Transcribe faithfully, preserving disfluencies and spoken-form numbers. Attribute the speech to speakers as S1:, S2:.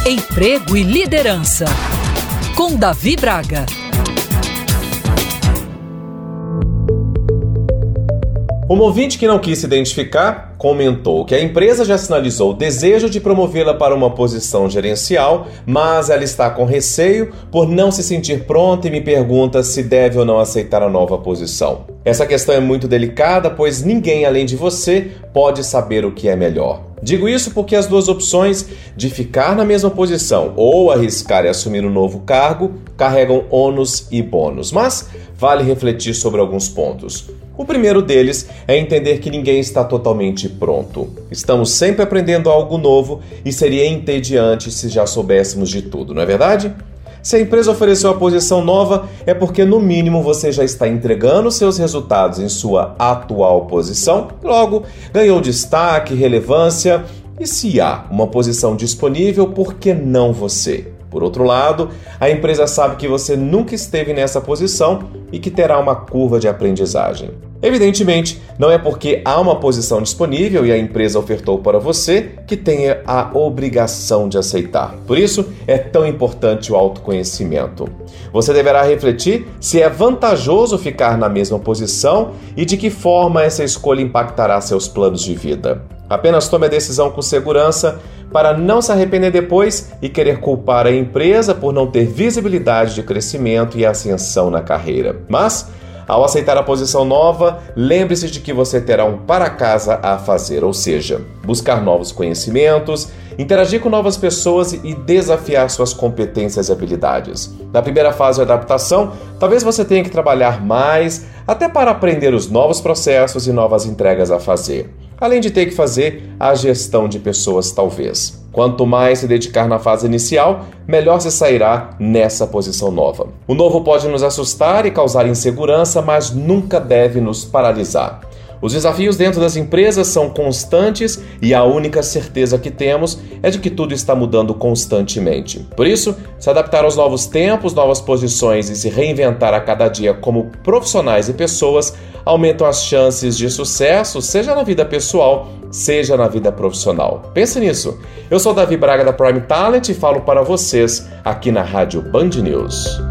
S1: Emprego e Liderança, com Davi Braga.
S2: Um ouvinte que não quis se identificar comentou que a empresa já sinalizou o desejo de promovê-la para uma posição gerencial, mas ela está com receio por não se sentir pronta e me pergunta se deve ou não aceitar a nova posição. Essa questão é muito delicada, pois ninguém além de você pode saber o que é melhor. Digo isso porque as duas opções de ficar na mesma posição ou arriscar e assumir um novo cargo carregam ônus e bônus, mas vale refletir sobre alguns pontos. O primeiro deles é entender que ninguém está totalmente pronto. Estamos sempre aprendendo algo novo e seria entediante se já soubéssemos de tudo, não é verdade? Se a empresa ofereceu a posição nova, é porque no mínimo você já está entregando seus resultados em sua atual posição, logo ganhou destaque, relevância, e se há uma posição disponível, por que não você? Por outro lado, a empresa sabe que você nunca esteve nessa posição e que terá uma curva de aprendizagem. Evidentemente, não é porque há uma posição disponível e a empresa ofertou para você que tenha a obrigação de aceitar. Por isso, é tão importante o autoconhecimento. Você deverá refletir se é vantajoso ficar na mesma posição e de que forma essa escolha impactará seus planos de vida. Apenas tome a decisão com segurança para não se arrepender depois e querer culpar a empresa por não ter visibilidade de crescimento e ascensão na carreira. Mas, ao aceitar a posição nova, lembre-se de que você terá um para casa a fazer, ou seja, buscar novos conhecimentos, interagir com novas pessoas e desafiar suas competências e habilidades. Na primeira fase de adaptação, talvez você tenha que trabalhar mais, até para aprender os novos processos e novas entregas a fazer. Além de ter que fazer a gestão de pessoas, talvez. Quanto mais se dedicar na fase inicial, melhor se sairá nessa posição nova. O novo pode nos assustar e causar insegurança, mas nunca deve nos paralisar. Os desafios dentro das empresas são constantes e a única certeza que temos é de que tudo está mudando constantemente. Por isso, se adaptar aos novos tempos, novas posições e se reinventar a cada dia como profissionais e pessoas aumentam as chances de sucesso, seja na vida pessoal, seja na vida profissional. Pense nisso. Eu sou Davi Braga da Prime Talent e falo para vocês aqui na Rádio Band News.